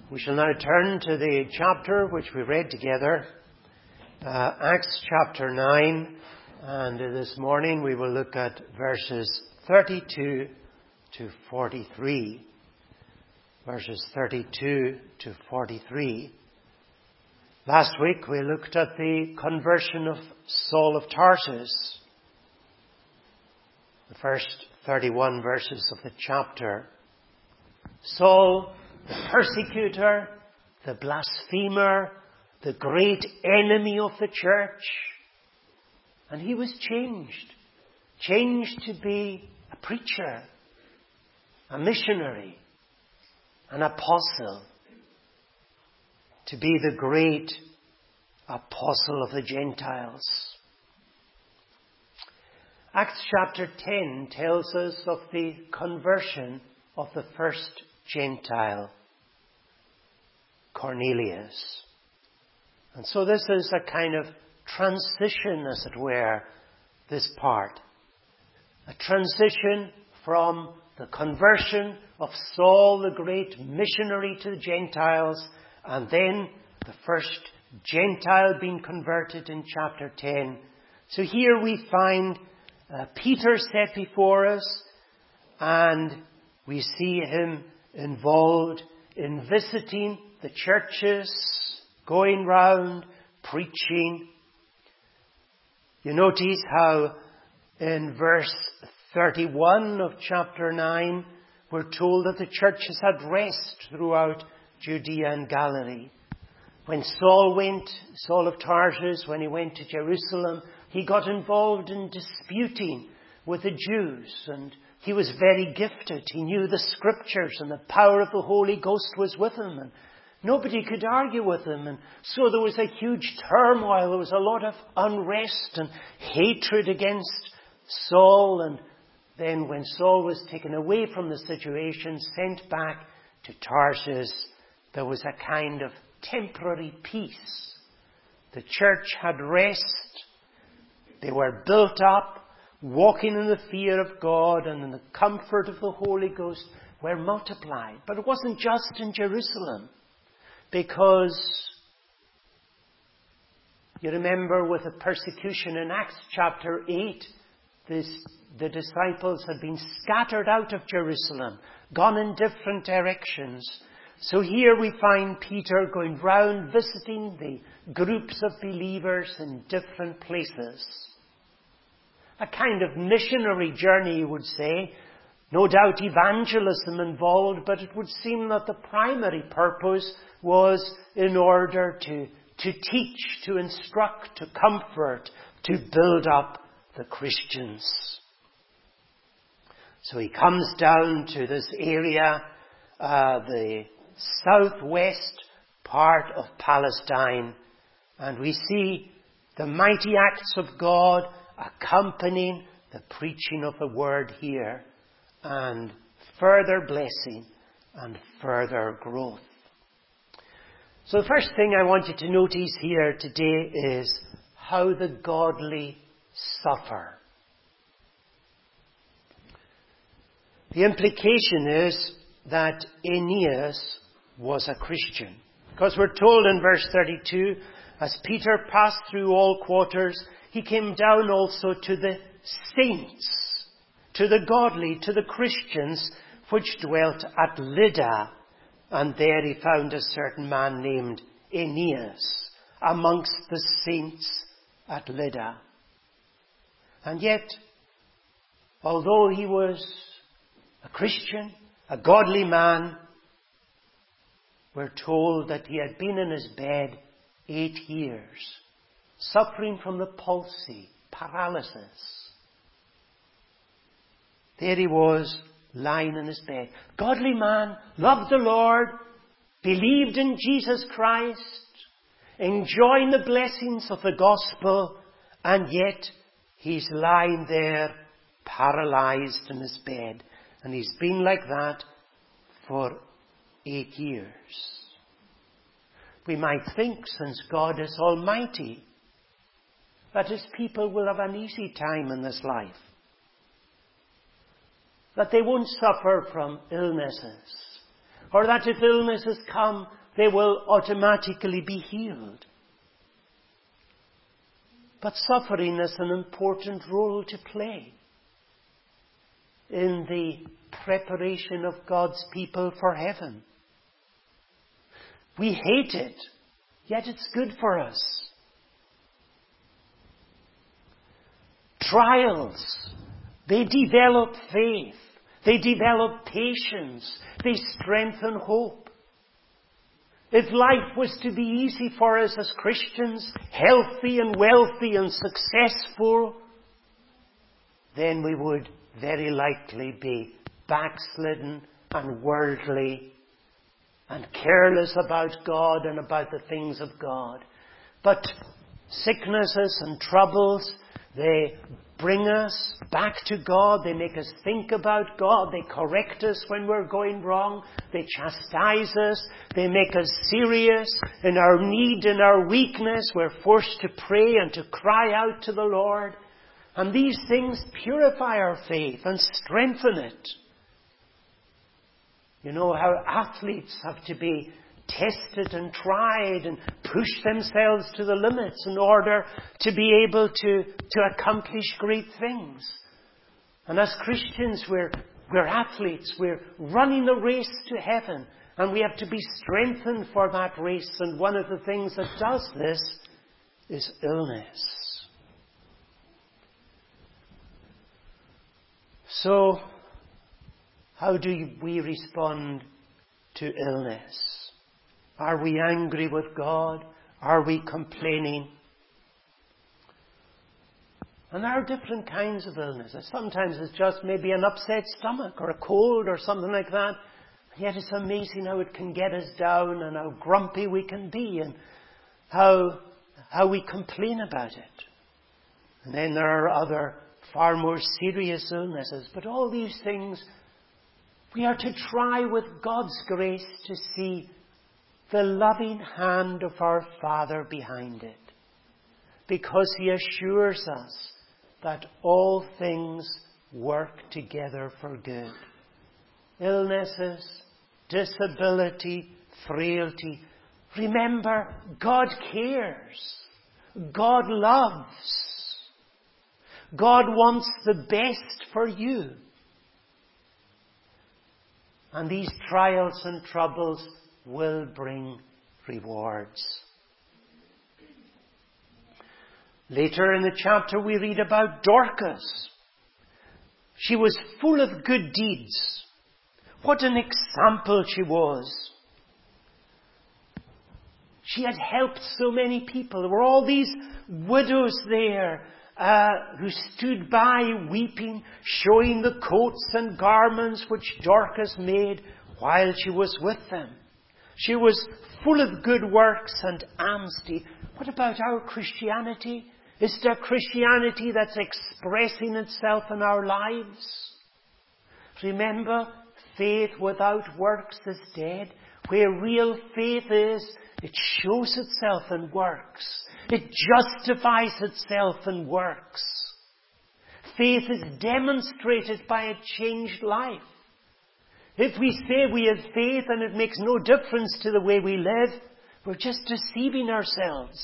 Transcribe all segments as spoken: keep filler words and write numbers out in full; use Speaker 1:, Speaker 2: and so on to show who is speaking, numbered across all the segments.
Speaker 1: We shall now turn to the chapter which we read together, uh, Acts chapter nine, and this morning we will look at verses thirty-two to forty-three. Verses thirty-two to forty-three. Last week we looked at the conversion of Saul of Tarsus, the first thirty-one verses of the chapter. Saul, the persecutor, the blasphemer, the great enemy of the church. And he was changed. Changed to be a preacher, a missionary, an apostle. To be the great apostle of the Gentiles. Acts chapter ten tells us of the conversion of the first Gentile, Cornelius. And so this is a kind of transition, as it were, this part. A transition from the conversion of Saul, the great missionary to the Gentiles, and then the first Gentile being converted in chapter ten. So here we find uh, Peter set before us, and we see him involved in visiting the churches, going round, preaching. You notice how in verse thirty-one of chapter nine, we're told that the churches had rest throughout Judea and Galilee. When Saul went, Saul of Tarsus, when he went to Jerusalem, he got involved in disputing with the Jews, and he was very gifted. He knew the scriptures, and the power of the Holy Ghost was with him, and nobody could argue with him. And so there was a huge turmoil. There was a lot of unrest and hatred against Saul. And then when Saul was taken away from the situation, sent back to Tarsus, there was a kind of temporary peace. The church had rest. They were built up, walking in the fear of God and in the comfort of the Holy Ghost, were multiplied. But it wasn't just in Jerusalem, because you remember with the persecution in Acts chapter eight, this, the disciples had been scattered out of Jerusalem, gone in different directions. So here we find Peter going round visiting the groups of believers in different places. A kind of missionary journey, you would say. No doubt evangelism involved, but it would seem that the primary purpose was in order to, to teach, to instruct, to comfort, to build up the Christians. So he comes down to this area, uh, the southwest part of Palestine, and we see the mighty acts of God accompanying the preaching of the word here, and further blessing and further growth. So the first thing I want you to notice here today is how the godly suffer. The implication is that Aeneas was a Christian. Because we're told in verse thirty-two, as Peter passed through all quarters, he came down also to the saints, to the godly, to the Christians, which dwelt at Lydda. And there he found a certain man named Aeneas amongst the saints at Lydda. And yet, although he was a Christian, a godly man, we're told that he had been in his bed eight years, suffering from the palsy, paralysis. There he was, lying in his bed. Godly man, loved the Lord, believed in Jesus Christ, enjoying the blessings of the gospel, and yet he's lying there, paralyzed in his bed. And he's been like that for eight years. We might think, since God is almighty, that his people will have an easy time in this life. That they won't suffer from illnesses, or that if illnesses come, they will automatically be healed. But suffering has an important role to play in the preparation of God's people for heaven. We hate it, yet it's good for us. Trials, they develop faith, they develop patience, they strengthen hope. If life was to be easy for us as Christians, healthy and wealthy and successful, then we would very likely be backslidden and worldly and careless about God and about the things of God. But sicknesses and troubles, they bring us back to God. They make us think about God. They correct us when we're going wrong. They chastise us. They make us serious in our need and our weakness. We're forced to pray and to cry out to the Lord. And these things purify our faith and strengthen it. You know how athletes have to be tested and tried and push themselves to the limits in order to be able to, to accomplish great things. And as Christians, we're, we're athletes. We're running the race to heaven. And we have to be strengthened for that race. And one of the things that does this is illness. So, how do we respond to illness? Are we angry with God? Are we complaining? And there are different kinds of illnesses. Sometimes it's just maybe an upset stomach or a cold or something like that. And yet it's amazing how it can get us down and how grumpy we can be and how, how we complain about it. And then there are other far more serious illnesses. But all these things, we are to try with God's grace to see the loving hand of our Father behind it. Because He assures us that all things work together for good. Illnesses, disability, frailty. Remember, God cares. God loves. God wants the best for you. And these trials and troubles will bring rewards. Later in the chapter we read about Dorcas. She was full of good deeds. What an example she was. She had helped so many people. There were all these widows there uh, who stood by weeping, showing the coats and garments which Dorcas made while she was with them. She was full of good works and honesty. What about our Christianity? Is there Christianity that's expressing itself in our lives? Remember, faith without works is dead. Where real faith is, it shows itself in works. It justifies itself in works. Faith is demonstrated by a changed life. If we say we have faith and it makes no difference to the way we live, we're just deceiving ourselves.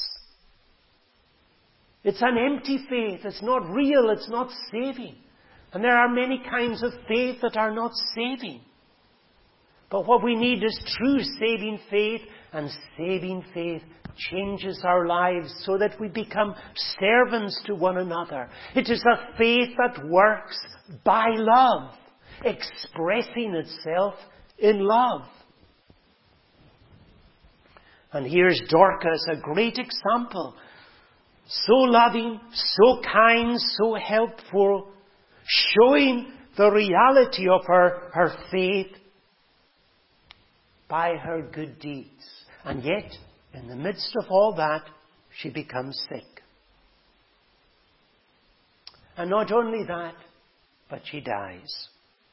Speaker 1: It's an empty faith. It's not real. It's not saving. And there are many kinds of faith that are not saving. But what we need is true saving faith, and saving faith changes our lives so that we become servants to one another. It is a faith that works by love, expressing itself in love. And here's Dorcas, a great example. So loving, so kind, so helpful, showing the reality of her, her faith by her good deeds. And yet, in the midst of all that, she becomes sick. And not only that, but she dies.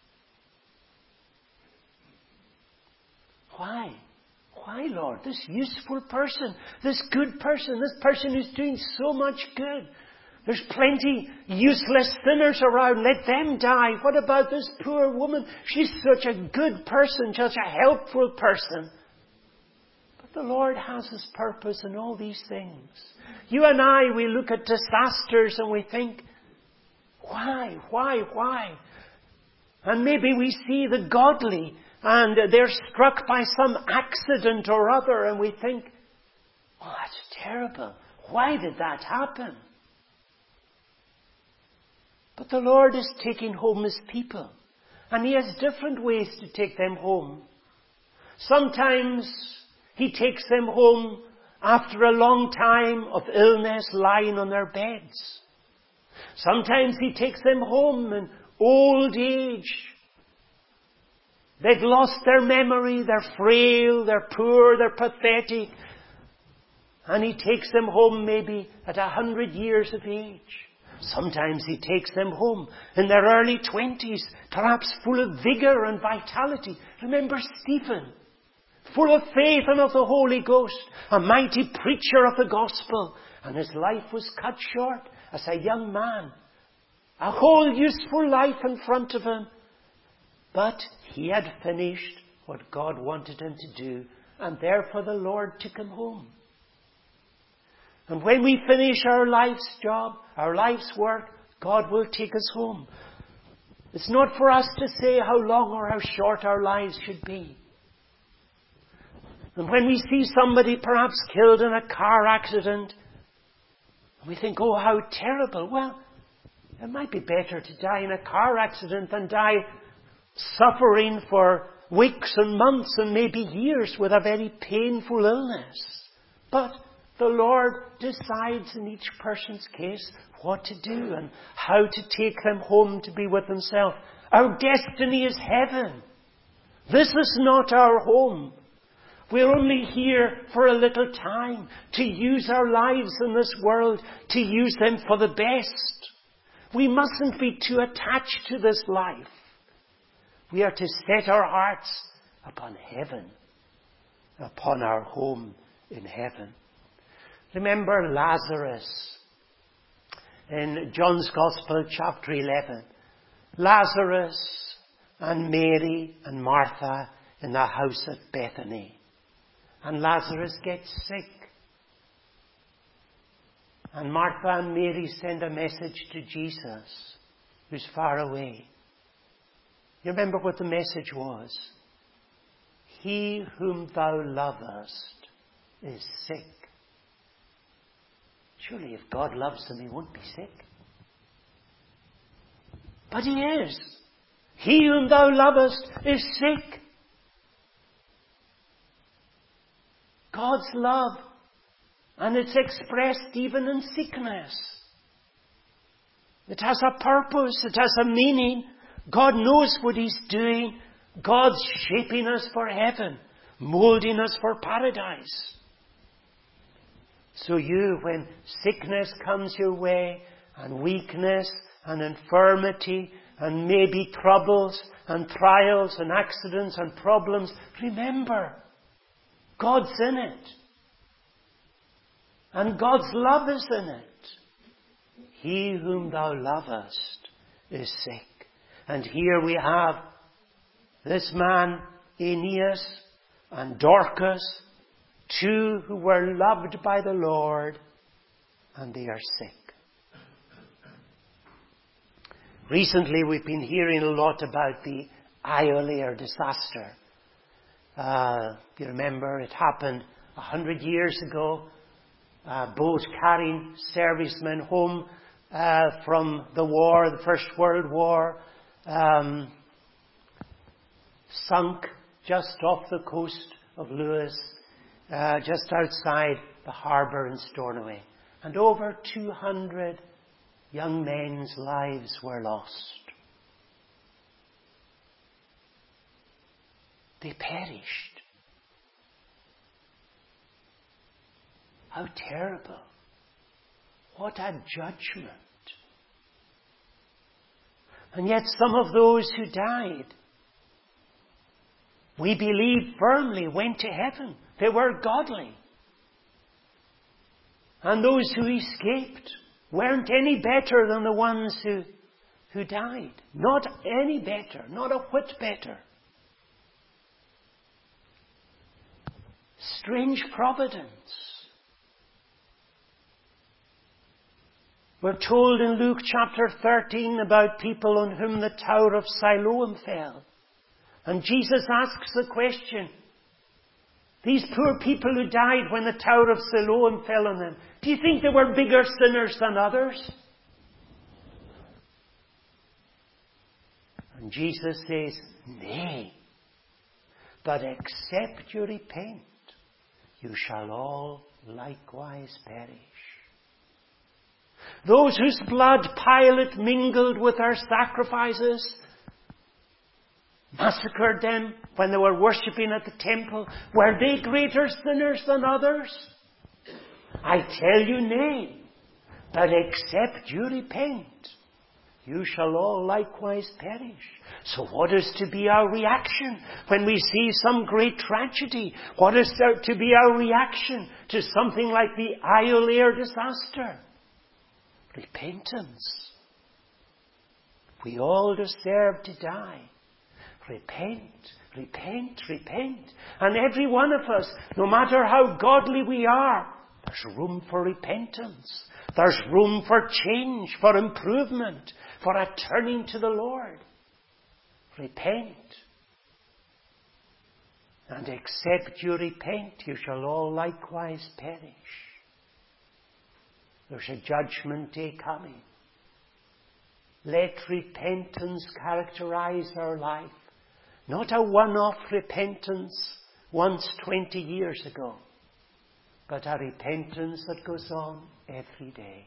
Speaker 1: Why? Why, Lord? This useful person, this good person, this person who's doing so much good. There's plenty useless sinners around. Let them die. What about this poor woman? She's such a good person, such a helpful person. But the Lord has His purpose in all these things. You and I, we look at disasters and we think, why, why, why? And maybe we see the godly and they're struck by some accident or other and we think, oh, that's terrible. Why did that happen? But the Lord is taking home His people. And He has different ways to take them home. Sometimes He takes them home after a long time of illness lying on their beds. Sometimes He takes them home in old age. They've lost their memory, they're frail, they're poor, they're pathetic. And He takes them home maybe at a hundred years of age. Sometimes He takes them home in their early twenties, perhaps full of vigor and vitality. Remember Stephen, full of faith and of the Holy Ghost, a mighty preacher of the gospel. And his life was cut short as a young man. A whole useful life in front of him. But he had finished what God wanted him to do. And therefore the Lord took him home. And when we finish our life's job, our life's work, God will take us home. It's not for us to say how long or how short our lives should be. And when we see somebody perhaps killed in a car accident, we think, oh, how terrible. Well, it might be better to die in a car accident than die suffering for weeks and months and maybe years with a very painful illness. But the Lord decides in each person's case what to do and how to take them home to be with Himself. Our destiny is heaven. This is not our home. We're only here for a little time to use our lives in this world, to use them for the best. We mustn't be too attached to this life. We are to set our hearts upon heaven, upon our home in heaven. Remember Lazarus in John's Gospel, chapter eleven. Lazarus and Mary and Martha in the house at Bethany. And Lazarus gets sick. And Martha and Mary send a message to Jesus, who's far away. You remember what the message was? He whom thou lovest is sick. Surely if God loves him, He won't be sick. But He is. He whom thou lovest is sick. God's love. And it's expressed even in sickness. It has a purpose. It has a meaning. God knows what He's doing. God's shaping us for heaven. Molding us for paradise. So you, when sickness comes your way, and weakness, and infirmity, and maybe troubles, and trials, and accidents, and problems, remember, God's in it. And God's love is in it. He whom thou lovest is sick. And here we have this man, Aeneas, and Dorcas, two who were loved by the Lord, and they are sick. Recently we've been hearing a lot about the Iolair disaster. Uh, you remember it happened a hundred years ago. A boat carrying servicemen home uh, from the war, the First World War, um, sunk just off the coast of Lewis, uh, just outside the harbour in Stornoway. And over two hundred young men's lives were lost. They perished. How terrible. What a judgment. And yet some of those who died, we believe firmly, went to heaven. They were godly. And those who escaped weren't any better than the ones who, who died. Not any better, not a whit better. Strange providence. We're told in Luke chapter thirteen about people on whom the Tower of Siloam fell. And Jesus asks the question, these poor people who died when the Tower of Siloam fell on them, do you think they were bigger sinners than others? And Jesus says, nay, but except you repent, you shall all likewise perish. Those whose blood Pilate mingled with our sacrifices, massacred them when they were worshipping at the temple, were they greater sinners than others? I tell you, nay, but except you repent, you shall all likewise perish. So what is to be our reaction when we see some great tragedy? What is there to be our reaction to something like the Isle Air disaster? Repentance. We all deserve to die. Repent, repent, repent. And every one of us, no matter how godly we are, there's room for repentance. There's room for change, for improvement, for a turning to the Lord. Repent. And except you repent, you shall all likewise perish. There's a judgment day coming. Let repentance characterize our life. Not a one-off repentance once twenty years ago, but a repentance that goes on every day.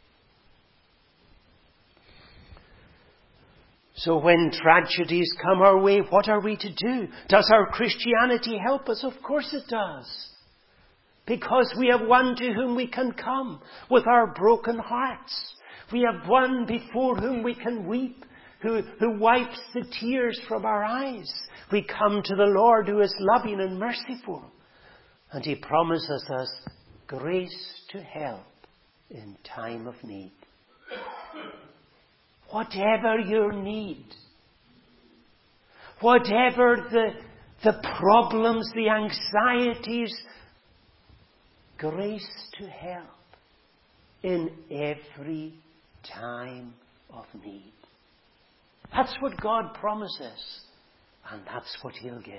Speaker 1: So when tragedies come our way, what are we to do? Does our Christianity help us? Of course it does. Because we have one to whom we can come with our broken hearts. We have one before whom we can weep, who, who wipes the tears from our eyes. We come to the Lord who is loving and merciful. And He promises us grace to help in time of need. Whatever your need, whatever the, the problems, the anxieties, grace to help in every time of need. That's what God promises, and that's what He'll give.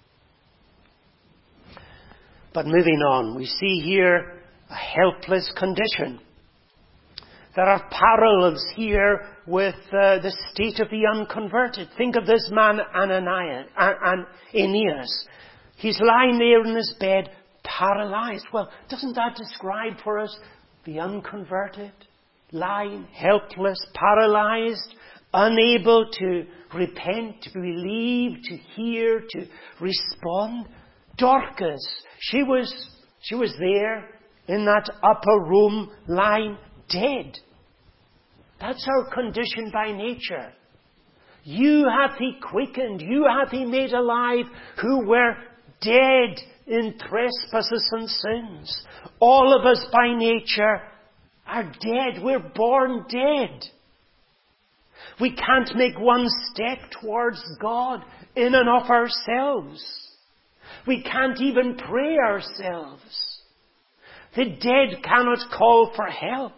Speaker 1: But moving on, we see here a helpless condition. There are parallels here with uh, the state of the unconverted. Think of this man Ananias, An- Aeneas. He's lying there in his bed, paralyzed. Well, doesn't that describe for us the unconverted? Lying, helpless, paralyzed, unable to repent, to believe, to hear, to respond. Dorcas, she was, she was there in that upper room, lying dead. That's our condition by nature. You hath He quickened, you hath He made alive, who were dead in trespasses and sins. All of us by nature are dead. We're born dead. We can't make one step towards God in and of ourselves. We can't even pray ourselves. The dead cannot call for help.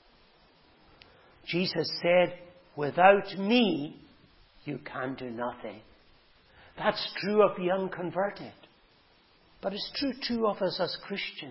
Speaker 1: Jesus said, without me, you can do nothing. That's true of the unconverted. But it's true too of us as Christians.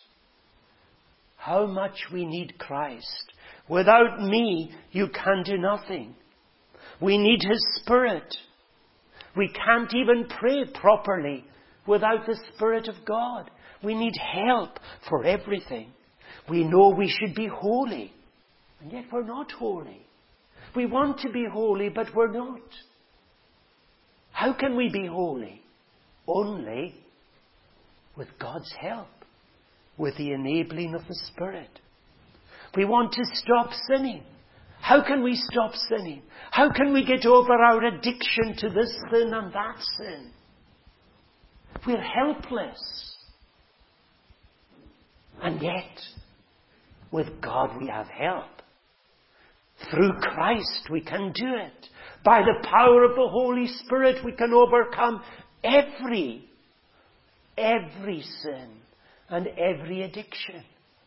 Speaker 1: How much we need Christ. Without me, you can do nothing. We need His Spirit. We can't even pray properly without the Spirit of God. We need help for everything. We know we should be holy, and yet we're not holy. We want to be holy, but we're not. How can we be holy? Only with God's help, with the enabling of the Spirit. We want to stop sinning. How can we stop sinning? How can we get over our addiction to this sin and that sin? We're helpless. And yet, With God we have help. Through Christ we can do it. By the power of the Holy Spirit we can overcome every, every sin and every addiction.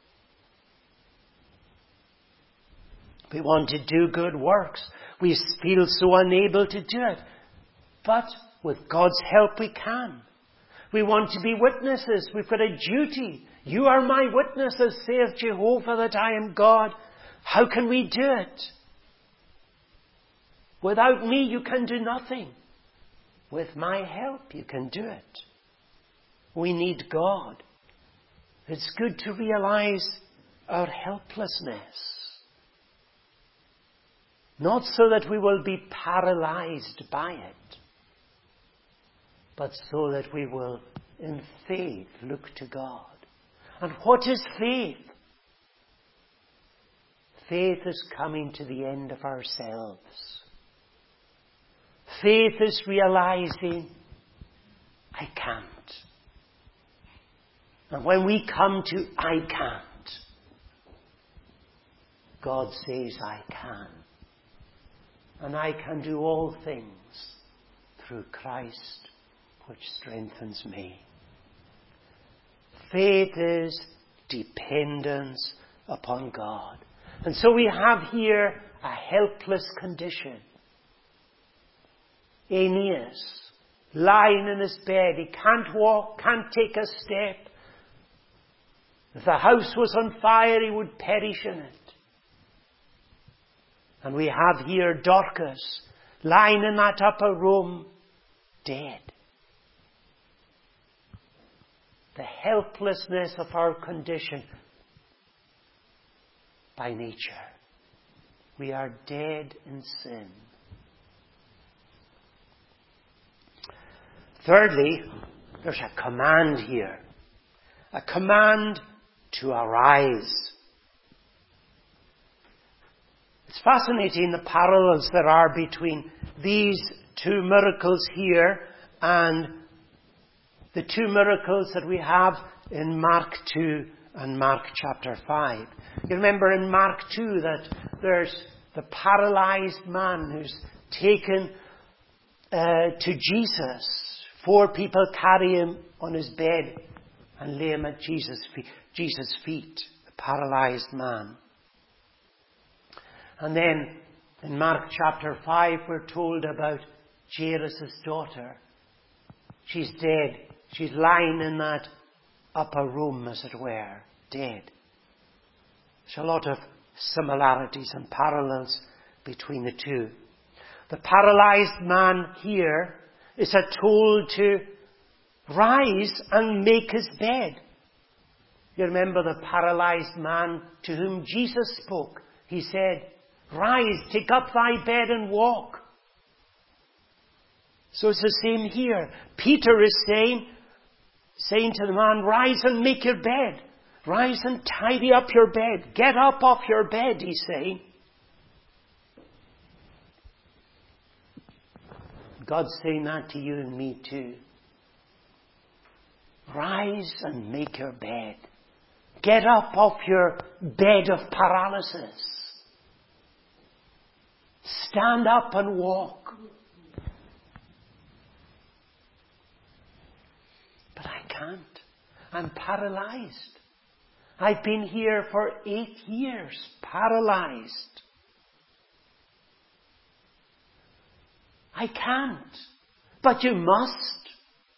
Speaker 1: We want to do good works. We feel so unable to do it. But with God's help we can. We want to be witnesses. We've got a duty. You are my witnesses, saith Jehovah, that I am God. How can we do it? Without me you can do nothing. With my help you can do it. We need God. It's good to realize our helplessness. Not so that we will be paralyzed by it, but so that we will, in faith, look to God. And what is faith? Faith is coming to the end of ourselves. Faith is realizing, I can't. And when we come to, I can't, God says, I can. And I can do all things through Christ, which strengthens me. Faith is dependence upon God. And so we have here a helpless condition. Aeneas, lying in his bed. He can't walk, can't take a step. If the house was on fire, he would perish in it. And we have here Dorcas, lying in that upper room, dead. The helplessness of our condition by nature. We are dead in sin. Thirdly, there's a command here. A command to arise. It's fascinating the parallels there are between these two miracles here and the two miracles that we have in Mark two and Mark chapter five. You remember in Mark two that there's the paralyzed man who's taken uh, to Jesus. Four people carry him on his bed and lay him at Jesus' feet, Jesus' feet, the paralyzed man. And then in Mark chapter five we're told about Jairus' daughter. She's dead. She's lying in that upper room, as it were, dead. There's a lot of similarities and parallels between the two. The paralyzed man here is told to rise and make his bed. You remember the paralyzed man to whom Jesus spoke. He said, rise, take up thy bed and walk. So it's the same here. Peter is saying, saying to the man, rise and make your bed. Rise and tidy up your bed. Get up off your bed, he's saying. God's saying that to you and me too. Rise and make your bed. Get up off your bed of paralysis. Stand up and walk. But I can't. I'm paralyzed. I've been here for eight years, paralyzed. I can't. But you must.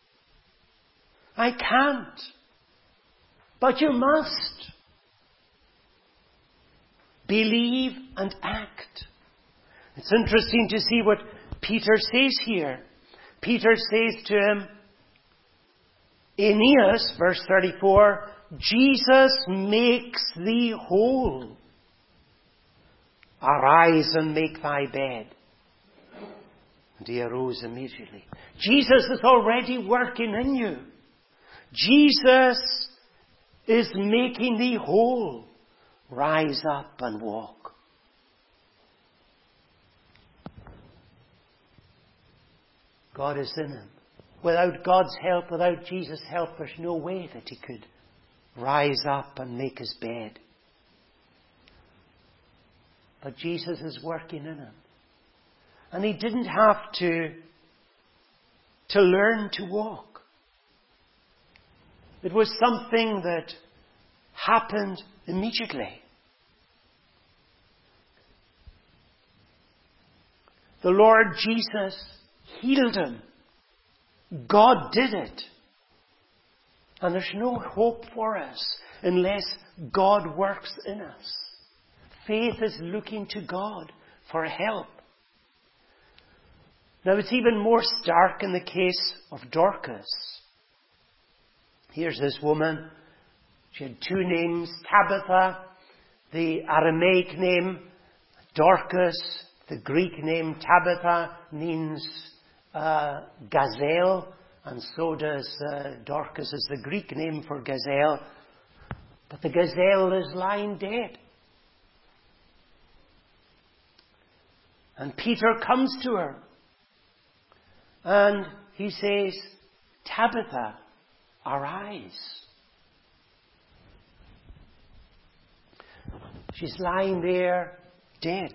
Speaker 1: I can't. But you must. Believe and act. It's interesting to see what Peter says here. Peter says to him, Aeneas, verse thirty-four, Jesus makes thee whole. Arise and make thy bed. And he arose immediately. Jesus is already working in you. Jesus is making thee whole. Rise up and walk. God is in him. Without God's help, without Jesus' help, there's no way that he could rise up and make his bed. but Jesus is working in him. And he didn't have to, to learn to walk. It was something that happened immediately. The Lord Jesus healed him. God did it. And there's no hope for us unless God works in us. Faith is looking to God for help. Now it's even more stark in the case of Dorcas. Here's this woman. She had two names, Tabitha, the Aramaic name, Dorcas, the Greek name Tabitha means uh, gazelle, and so does uh, Dorcas is the Greek name for gazelle. But the gazelle is lying dead. And Peter comes to her. And he says, Tabitha, arise. She's lying there dead.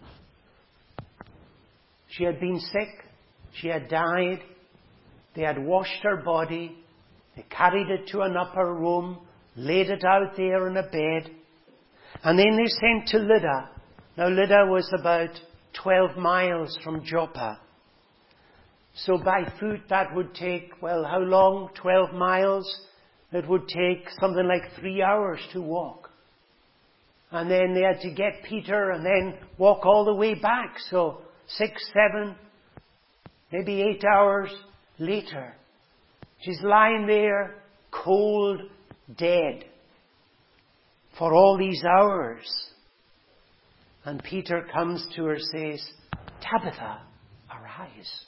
Speaker 1: She had been sick. She had died. They had washed her body. They carried it to an upper room, laid it out there in a bed. And then they sent to Lydda. Now Lydda was about twelve miles from Joppa. So by foot that would take, well, how long? twelve miles? It would take something like three hours to walk. And then they had to get Peter and then walk all the way back. So six, seven, maybe eight hours later, she's lying there, cold, dead, for all these hours. And Peter comes to her and says, Tabitha, arise.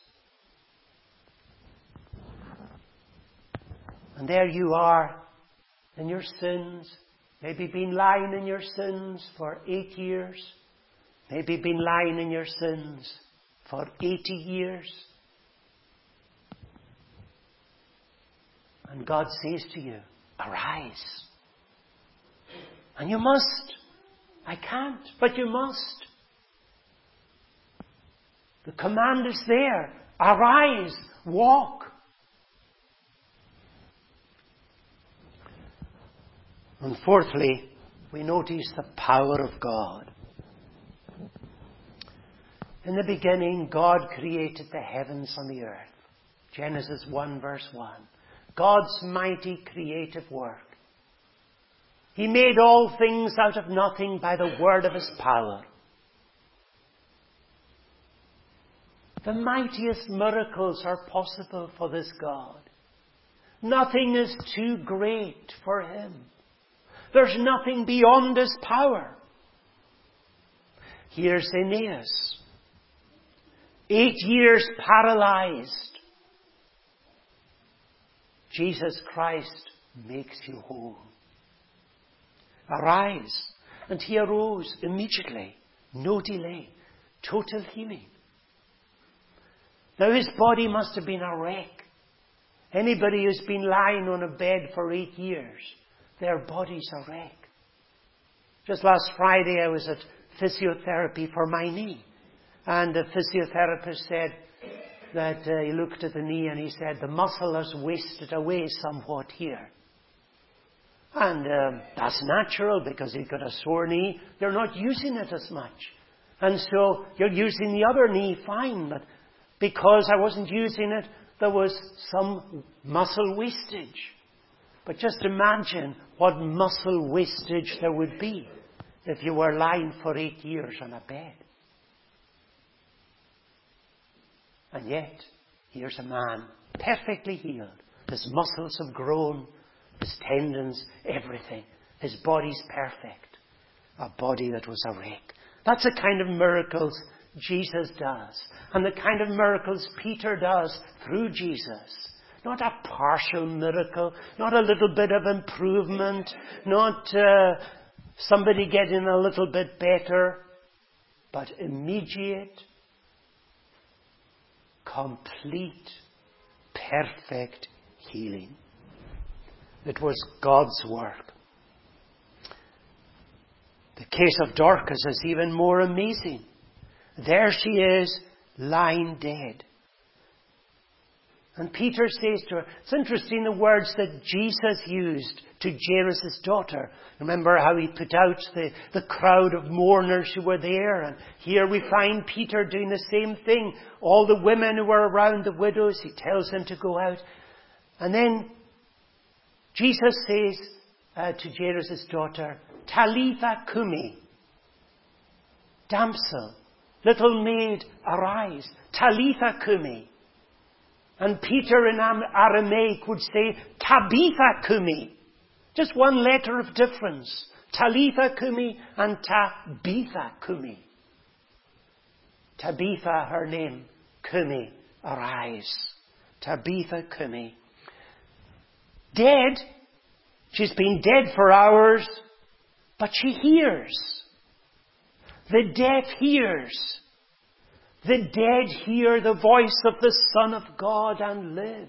Speaker 1: And there you are in your sins, maybe been lying in your sins for eight years, maybe been lying in your sins for eighty years. And God says to you, arise. And you must. I can't, but you must. The command is there. Arise, walk. And fourthly, we notice the power of God. In the beginning, God created the heavens and the earth. Genesis one verse one. God's mighty creative work. He made all things out of nothing by the word of His power. The mightiest miracles are possible for this God. Nothing is too great for Him. There's nothing beyond His power. Here's Aeneas. Eight years paralyzed. Jesus Christ makes you whole. Arise. And he arose immediately. No delay. Total healing. Now his body must have been a wreck. Anybody who's been lying on a bed for eight years, their body's a wreck. Just last Friday I was at physiotherapy for my knee. And the physiotherapist said that uh, he looked at the knee and he said, the muscle has wasted away somewhat here. And um, that's natural because you've got a sore knee. You're not using it as much. And so you're using the other knee fine. But because I wasn't using it, there was some muscle wastage. But just imagine what muscle wastage there would be if you were lying for eight years on a bed. And yet, here's a man perfectly healed. His muscles have grown, his tendons, everything. His body's perfect. A body that was a wreck. That's the kind of miracles Jesus does. And the kind of miracles Peter does through Jesus. Not a partial miracle, not a little bit of improvement, not uh, somebody getting a little bit better, but immediate, complete, perfect healing. It was God's work. The case of Dorcas is even more amazing. There she is, lying dead. And Peter says to her, it's interesting the words that Jesus used to Jairus' daughter. Remember how he put out the, the crowd of mourners who were there. And here we find Peter doing the same thing. All the women who were around the widows, he tells them to go out. And then Jesus says uh, to Jairus' daughter, Talitha cumi. Damsel, little maid, arise. Talitha cumi. And Peter in Aramaic would say, Tabitha cumi. Just one letter of difference. Talitha cumi and Tabitha cumi. Tabitha, her name. Cumi, arise. Tabitha cumi. Dead. She's been dead for hours, but she hears. The deaf hears. The dead hear the voice of the Son of God and live.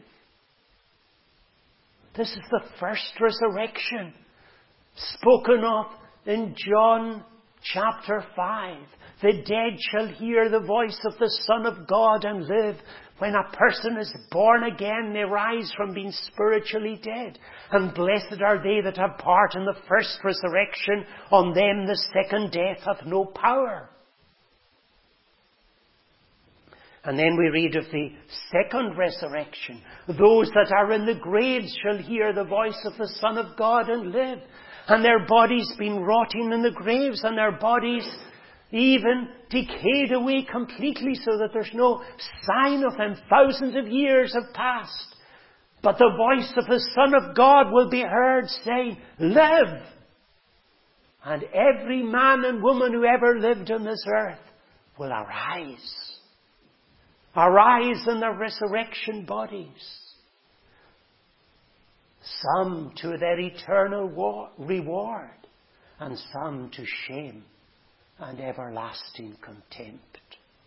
Speaker 1: This is the first resurrection spoken of in John chapter five. The dead shall hear the voice of the Son of God and live. When a person is born again, they rise from being spiritually dead. And blessed are they that have part in the first resurrection. On them the second death hath no power. And then we read of the second resurrection. Those that are in the graves shall hear the voice of the Son of God and live. And their bodies been rotting in the graves, and their bodies even decayed away completely, so that there's no sign of them. Thousands of years have passed. But the voice of the Son of God will be heard saying, live! And every man and woman who ever lived on this earth will arise. Arise in their resurrection bodies. Some to their eternal war- reward, and some to shame and everlasting contempt.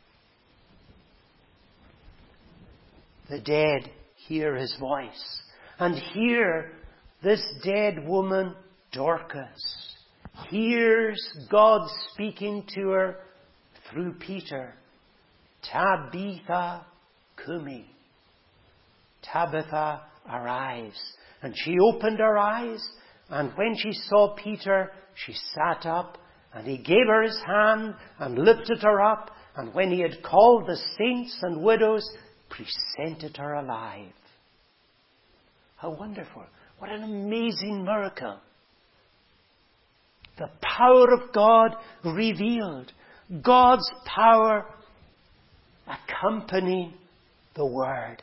Speaker 1: The dead hear his voice, and hear this dead woman, Dorcas, hears God speaking to her through Peter. Tabitha cumi. Tabitha, arise. And she opened her eyes, and when she saw Peter, she sat up, and he gave her his hand and lifted her up, and when he had called the saints and widows, presented her alive. How wonderful. What an amazing miracle. The power of God revealed. God's power accompanying the Word.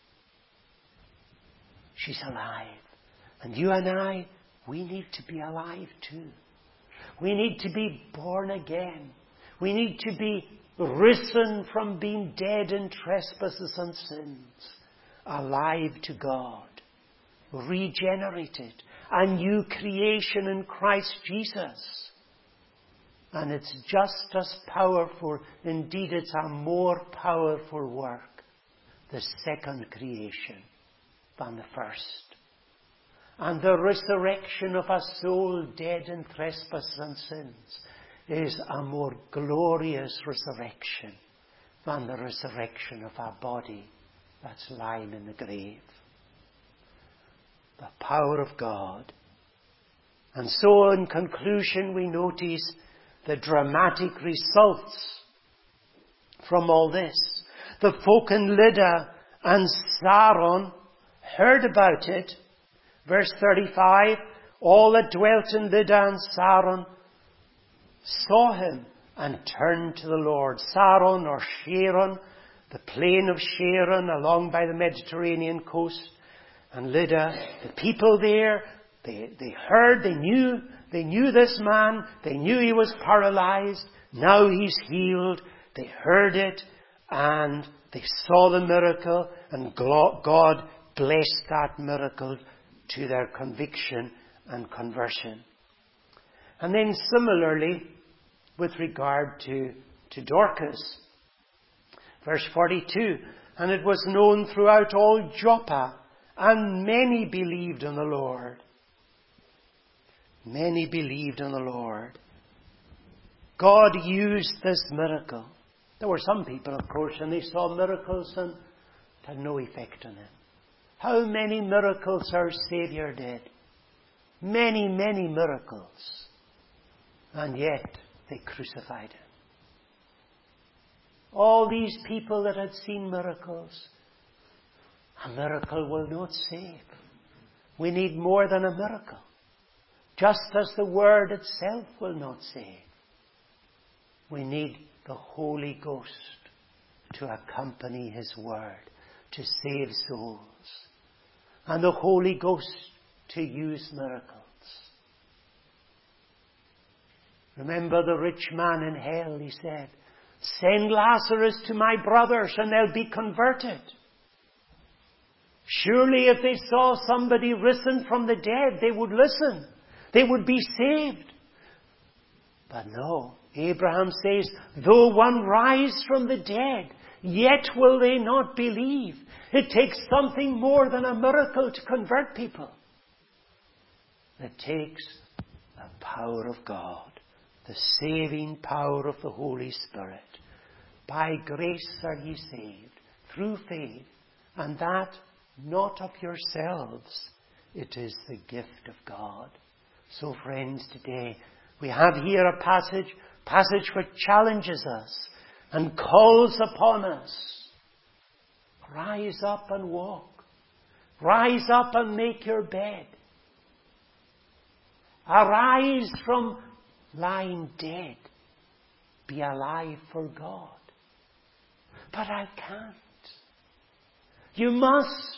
Speaker 1: She's alive. And you and I, we need to be alive too. We need to be born again. We need to be risen from being dead in trespasses and sins. Alive to God. Regenerated. A new creation in Christ Jesus. And it's just as powerful, indeed it's a more powerful work, the second creation, than the first. And the resurrection of a soul dead in trespasses and sins is a more glorious resurrection than the resurrection of a body that's lying in the grave. The power of God. And so in conclusion we notice the dramatic results from all this. The folk in Lydda and Saron heard about it. Verse thirty-five, all that dwelt in Lydda and Saron saw him and turned to the Lord. Saron or Sharon, the plain of Sharon along by the Mediterranean coast. And Lydda, the people there, they, they heard, they knew, they knew this man, they knew he was paralyzed, now he's healed, they heard it, and they saw the miracle, and God blessed that miracle to their conviction and conversion. And then similarly, with regard to, to Dorcas, verse forty-two, and it was known throughout all Joppa, and many believed on the Lord. Many believed on the Lord. God used this miracle. There were some people, of course, and they saw miracles and it had no effect on them. How many miracles our Saviour did. Many, many miracles. And yet they crucified Him. All these people that had seen miracles, a miracle will not save. We need more than a miracle. Just as the Word itself will not save. We need the Holy Ghost to accompany His Word, to save souls. And the Holy Ghost to use miracles. Remember the rich man in hell, he said, send Lazarus to my brothers and they'll be converted. Surely if they saw somebody risen from the dead, they would listen. They would be saved. But no, Abraham says, though one rise from the dead, yet will they not believe. It takes something more than a miracle to convert people. It takes the power of God, the saving power of the Holy Spirit. By grace are ye saved, through faith, and that not of yourselves. It is the gift of God. So friends, today we have here a passage, passage which challenges us and calls upon us. Rise up and walk. Rise up and make your bed. Arise from lying dead. Be alive for God. But I can't. You must.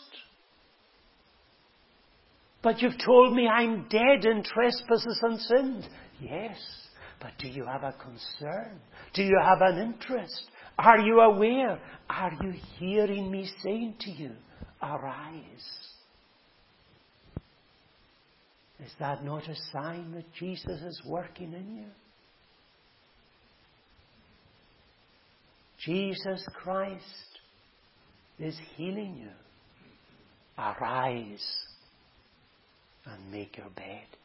Speaker 1: But you've told me I'm dead in trespasses and sins. Yes, but do you have a concern? Do you have an interest? Are you aware? Are you hearing me saying to you, arise? Is that not a sign that Jesus is working in you? Jesus Christ is healing you. Arise and make your bed.